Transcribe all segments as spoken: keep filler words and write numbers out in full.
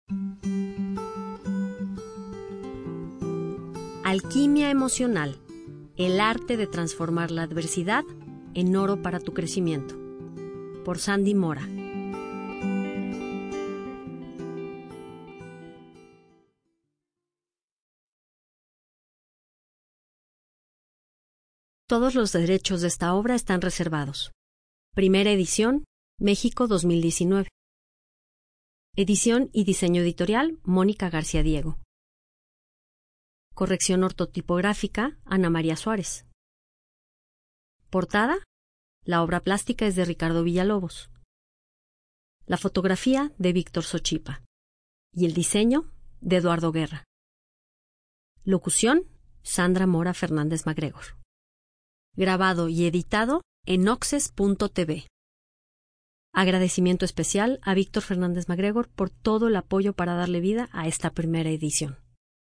Alquimia emocional, el arte de transformar la adversidad en oro para tu crecimiento. Por Sandy Mora. Todos los derechos de esta obra están reservados. Primera edición, México dos mil diecinueve. Edición y diseño editorial, Mónica García Diego. Corrección ortotipográfica, Ana María Suárez. Portada, la obra plástica es de Ricardo Villalobos. La fotografía, de Víctor Sochipa. Y el diseño, de Eduardo Guerra. Locución, Sandra Mora Fernández MacGregor. Grabado y editado en oxes punto t v. Agradecimiento especial a Víctor Fernández MacGregor por todo el apoyo para darle vida a esta primera edición.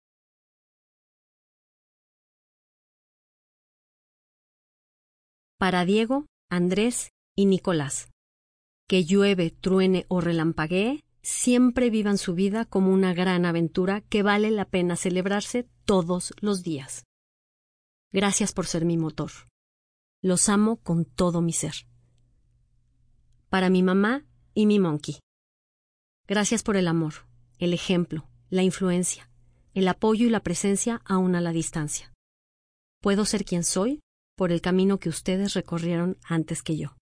Para Diego, Andrés y Nicolás. Que llueve, truene o relampaguee, siempre vivan su vida como una gran aventura que vale la pena celebrarse todos los días. Gracias por ser mi motor. Los amo con todo mi ser. Para mi mamá y mi monkey. Gracias por el amor, el ejemplo, la influencia, el apoyo y la presencia aún a la distancia. Puedo ser quien soy por el camino que ustedes recorrieron antes que yo.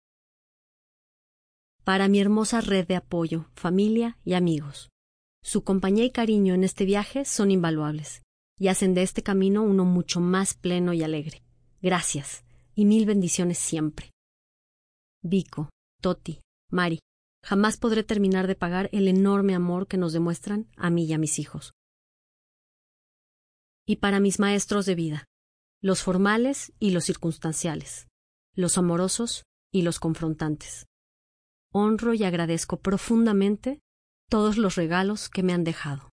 Para mi hermosa red de apoyo, familia y amigos. Su compañía y cariño en este viaje son invaluables y hacen de este camino uno mucho más pleno y alegre. Gracias y mil bendiciones siempre. Vico, Toti, Mari, jamás podré terminar de pagar el enorme amor que nos demuestran a mí y a mis hijos. Y para mis maestros de vida, los formales y los circunstanciales, los amorosos y los confrontantes. Honro y agradezco profundamente todos los regalos que me han dejado.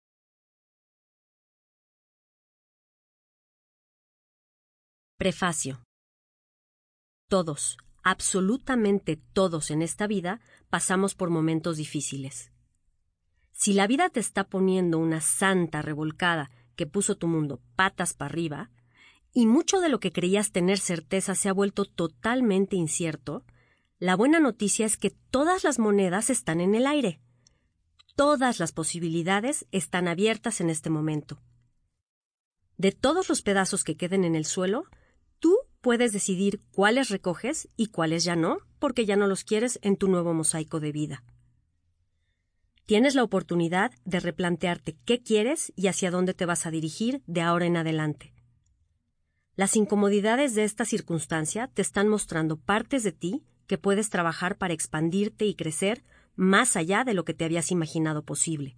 Prefacio. Todos, absolutamente todos en esta vida, pasamos por momentos difíciles. Si la vida te está poniendo una santa revolcada que puso tu mundo patas para arriba, y mucho de lo que creías tener certeza se ha vuelto totalmente incierto, la buena noticia es que todas las monedas están en el aire. Todas las posibilidades están abiertas en este momento. De todos los pedazos que queden en el suelo, tú puedes decidir cuáles recoges y cuáles ya no, porque ya no los quieres en tu nuevo mosaico de vida. Tienes la oportunidad de replantearte qué quieres y hacia dónde te vas a dirigir de ahora en adelante. Las incomodidades de esta circunstancia te están mostrando partes de ti que puedes trabajar para expandirte y crecer más allá de lo que te habías imaginado posible.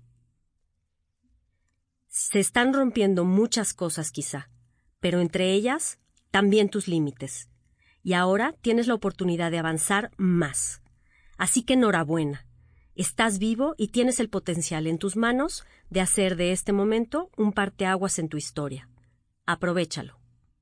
Se están rompiendo muchas cosas quizá, pero entre ellas también tus límites. Y ahora tienes la oportunidad de avanzar más. Así que enhorabuena. Estás vivo y tienes el potencial en tus manos de hacer de este momento un parteaguas en tu historia. Aprovéchalo.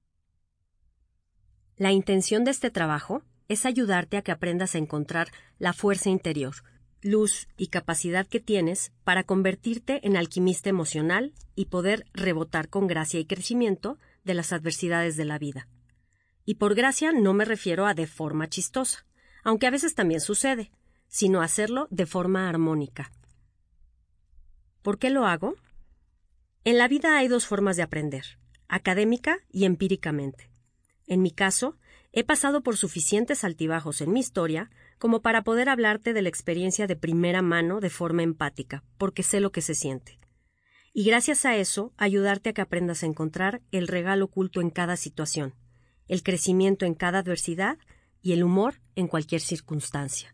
La intención de este trabajo es ayudarte a que aprendas a encontrar la fuerza interior, luz y capacidad que tienes para convertirte en alquimista emocional y poder rebotar con gracia y crecimiento de las adversidades de la vida. Y por gracia no me refiero a de forma chistosa, aunque a veces también sucede, sino a hacerlo de forma armónica. ¿Por qué lo hago? En la vida hay dos formas de aprender, académica y empíricamente. En mi caso, he pasado por suficientes altibajos en mi historia como para poder hablarte de la experiencia de primera mano de forma empática, porque sé lo que se siente. Y gracias a eso, ayudarte a que aprendas a encontrar el regalo oculto en cada situación, el crecimiento en cada adversidad y el humor en cualquier circunstancia.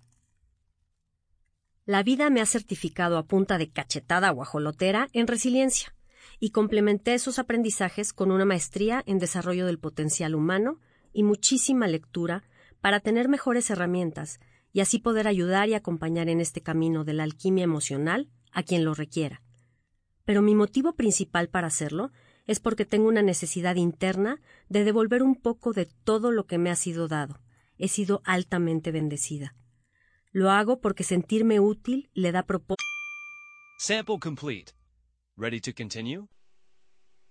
La vida me ha certificado a punta de cachetada guajolotera en resiliencia, y complementé esos aprendizajes con una maestría en desarrollo del potencial humano y muchísima lectura para tener mejores herramientas y así poder ayudar y acompañar en este camino de la alquimia emocional a quien lo requiera. Pero mi motivo principal para hacerlo es porque tengo una necesidad interna de devolver un poco de todo lo que me ha sido dado. He sido altamente bendecida. Lo hago porque sentirme útil le da propósito. Sample complete. Ready to continue?